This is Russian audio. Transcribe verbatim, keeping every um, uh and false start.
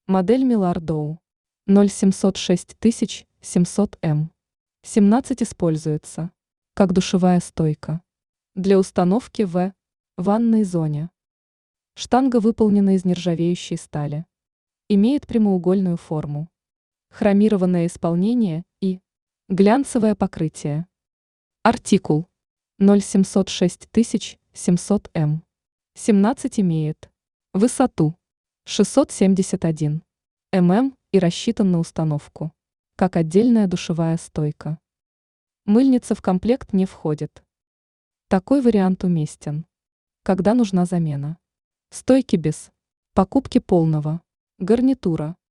Модель Милардоу. ноль семьсот шесть тысяч семьсот эм. семнадцать используется как душевая стойка для установки в ванной зоне. Штанга выполнена из нержавеющей стали. Имеет прямоугольную форму. Хромированное исполнение и глянцевое покрытие. Артикул ноль семьсот шесть тысяч семьсот эм. семнадцать имеет высоту шестьсот семьдесят один мм и рассчитан на установку как отдельная душевая стойка. Мыльница в комплект не входит. Такой вариант уместен, когда нужна замена стойки без покупки полного гарнитура.